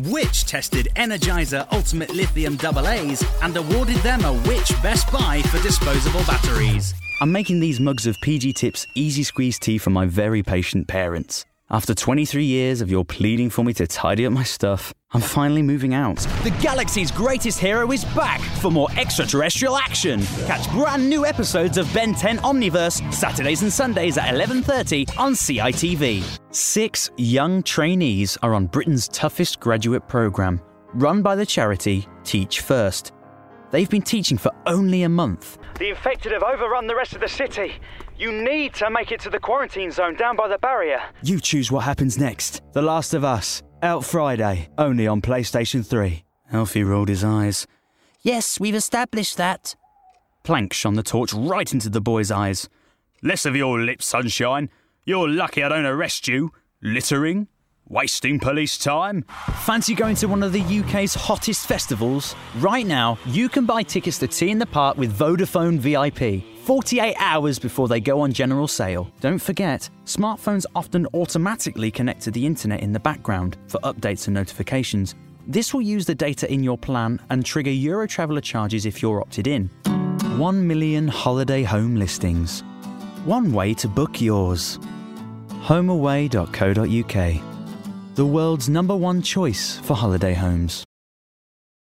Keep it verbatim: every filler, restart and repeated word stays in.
Which tested Energizer Ultimate Lithium double A's and awarded them a Which Best Buy for disposable batteries. I'm making these mugs of P G Tips Easy Squeeze tea for my very patient parents. After twenty-three years of your pleading for me to tidy up my stuff, I'm finally moving out. The galaxy's greatest hero is back for more extraterrestrial action. Catch brand new episodes of Ben ten Omniverse Saturdays and Sundays at eleven thirty on C I T V. Six young trainees are on Britain's toughest graduate programme, run by the charity Teach First. They've been teaching for only a month. The infected have overrun the rest of the city. You need to make it to the quarantine zone down by the barrier. You choose what happens next. The Last of Us. Out Friday. Only on PlayStation three. Alfie rolled his eyes. Yes, we've established that. Plank shone the torch right into the boy's eyes. Less of your lip, sunshine. You're lucky I don't arrest you. Littering? Wasting police time? Fancy going to one of the U K's hottest festivals? Right now, you can buy tickets to Tea in the Park with Vodafone V I P, forty-eight hours before they go on general sale. Don't forget, smartphones often automatically connect to the internet in the background for updates and notifications. This will use the data in your plan and trigger Eurotraveller charges if you're opted in. One million holiday home listings. One way to book yours. homeaway dot co dot uk. The world's number one choice for holiday homes.